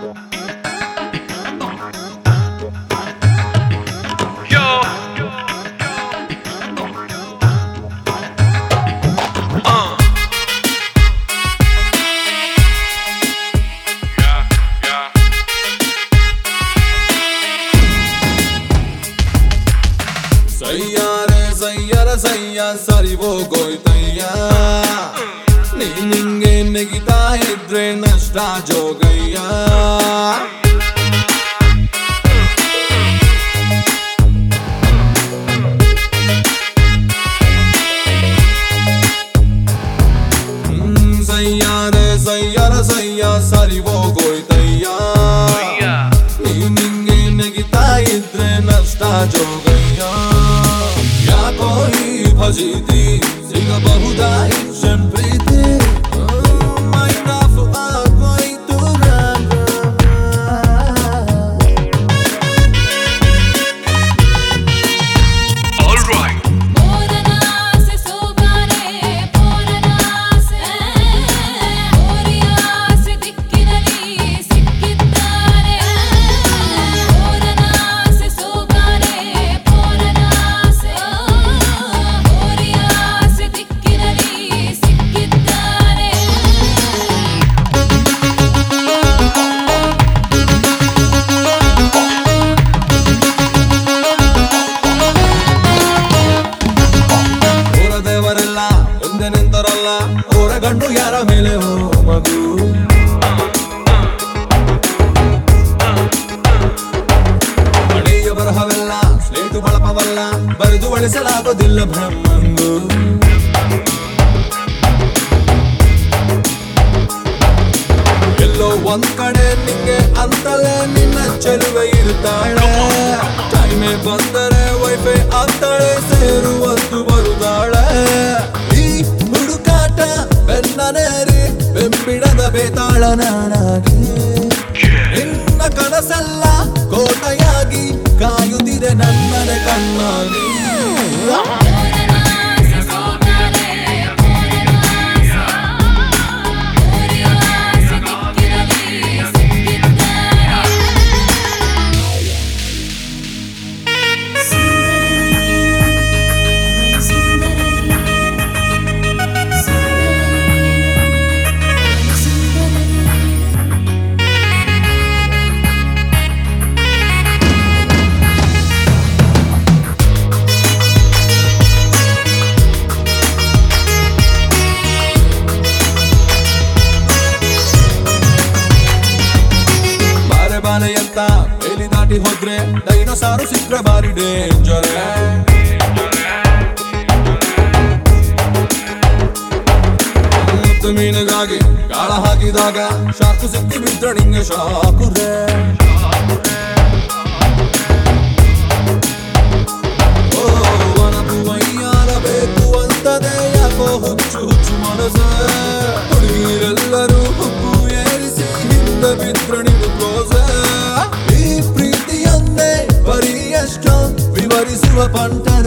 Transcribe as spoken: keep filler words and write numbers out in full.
ಸಯ್ಯಾರೆ ಸಯ್ಯರ ಸಯ್ಯ ಸರಿ ಹೋಗೋಯ್ತಯ್ಯ ನೀ ನಿಂಗೆ ನೆಗಿತಾ ಇದ್ರೆ ನಷ್ಟ ಜೋಗಯ್ಯ ಹ್ಮ್ ಸಯ್ಯಾರೆ ಸಯ್ಯರ ಸಯ್ಯ ಸರಿ ಹೋಗೋಯ್ತಯ್ಯ ನೀ ನಿಂಗೆ ನೆಗಿತಾ ಇದ್ರೆ ನಷ್ಟ ಜೋಗಯ್ಯ ಯಾಕೋ ಈ ಫಜೀತಿ ಸಿಗಬಹುದಾ ಇನ್ಶನ್ ಪ್ರೀತಿ ಮೈನಾಫು ಆಗೋಯ್ತು ನಿಂತರಲ್ಲ ಅವರ ಗಂಡು ಯಾರ ಮೇಲೆ ಹೋ ಮಗು ಹಳೆಯ ಬರಹವೆಲ್ಲ ಸ್ಲೇಟು ಬಳಪವಲ್ಲ ಬರೆದು ಬಳಸಲಾಗೋದಿಲ್ಲ ಬ್ರಹ್ಮಂದು ಎಲ್ಲೋ ಒಂದ್ ಕಡೆ ನಿಂಗೆ ಅಂತಲೇ ನಿನ್ನ ಚೆಲುವೆ ಇರ್ತಾಳೆ ಟೈಮೇ ಬಂದರೆ ವೈಫೈ ಆಗ್ತಾಳೆ ಸೇರುವತ್ತು ಬರುತ್ತಾಳೆ ಬೆನ್ನನೇರಿ ಬೆಂಬಿಡದ ಬೇತಾಳ ನಾನಾಗಿ ನಿನ್ನ ಕನಸೆಲ್ಲ ಕೋಟೆಯಾಗಿ ಕಾಯುತ್ತಿದೆ ನನ್ನನೆ ಕಣ್ಣಾಗಿ ಅಂತ ಬೇಲಿ ದಾಟಿ ಹೋದ್ರೆ ಡೈನೋಸಾರು ಸಿಕ್ಕ್ರೆ ಬಾರಿ ಡೇಂಜರ್ ಮೀನಿಗಾಗಿ ಗಾಳ ಹಾಕಿದಾಗ ಶಾಕು ಸಿಕ್ಕಿ ಬಿದ್ರೆ ನಿಂಗೆ ಶಾಕುರೆ ಓ ವನಪು ವೈಯಾರ ಬೇಕು ಅಂತದೆ ಯಾಕೋ ಹುಚ್ಚು ಹುಚ್ಚು ಮನಸ ಹುಡುಗಿರೆಲ್ಲರೂ ಹುಬ್ಬು ಏರಿಸಿ ಹಿಂದೆ ಬಿದ್ರೆ ನಿಂಗೆ ಕ್ಲೋಸ ಈ ಪ್ರೀತಿಯನ್ನೇ ಬರೀ ಎಷ್ಟೋ ವಿವರಿಸುವ ಪಂಟ